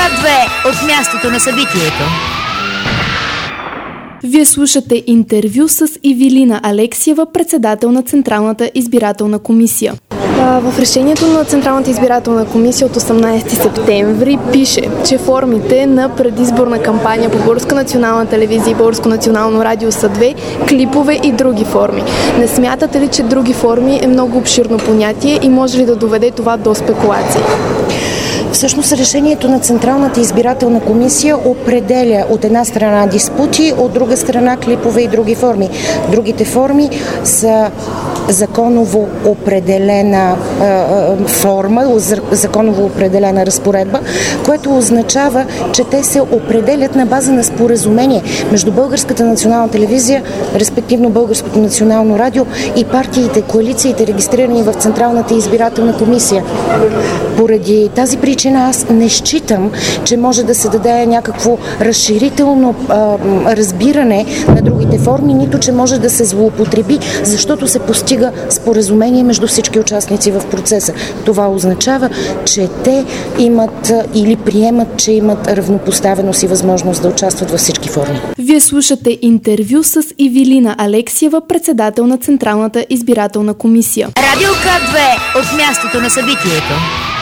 К2 от мястото на събитието. Вие слушате интервю с Ивилина Алексиева, председател на Централната избирателна комисия. В решението на Централната избирателна комисия от 18 септември пише, че формите на предизборна кампания по Българска национална телевизия и Българско национално радио са две, клипове и други форми. Не смятате ли, че други форми е много обширно понятие и може ли да доведе това до спекулации? Всъщност решението на Централната избирателна комисия определя от една страна диспути, от друга страна клипове и други форми. Другите форми са законово определена форма, законово определена разпоредба, което означава, че те се определят на база на споразумение между Българската национална телевизия, респективно Българското национално радио и партиите, коалициите, регистрирани в Централната избирателна комисия. Поради тази причина аз не считам, че може да се даде някакво разширително разбиране на другите форми, нито че може да се злоупотреби, защото се постига споразумение между всички участници в процеса. Това означава, че те имат или приемат, че имат равнопоставеност и възможност да участват във всички форми. Вие слушате интервю с Ивилина Алексиева, председател на Централната избирателна комисия. Радио К2 от мястото на събитието.